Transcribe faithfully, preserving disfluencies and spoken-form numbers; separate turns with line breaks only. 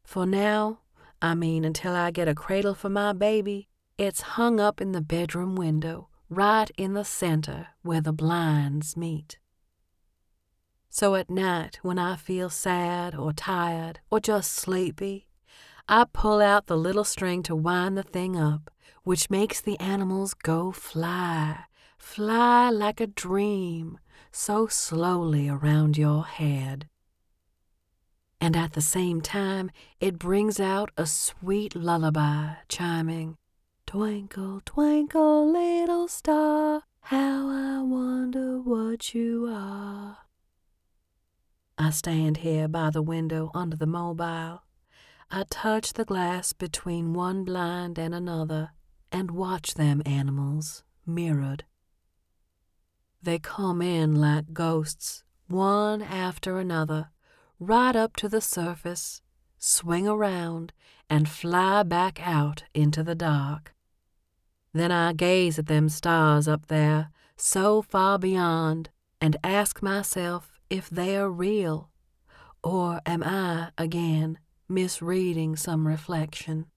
For now, I mean until I get a cradle for my baby, it's hung up in the bedroom window, right in the center where the blinds meet. So at night, when I feel sad or tired or just sleepy, I pull out the little string to wind the thing up, which makes the animals go fly, fly like a dream, so slowly around your head. And at the same time, it brings out a sweet lullaby, chiming, "Twinkle, twinkle, little star, how I wonder what you are." I stand here by the window under the mobile. I touch the glass between one blind and another and watch them animals mirrored. They come in like ghosts, one after another, right up to the surface, swing around, and fly back out into the dark. Then I gaze at them stars up there, so far beyond, and ask myself if they are real, or am I, again, misreading some reflection?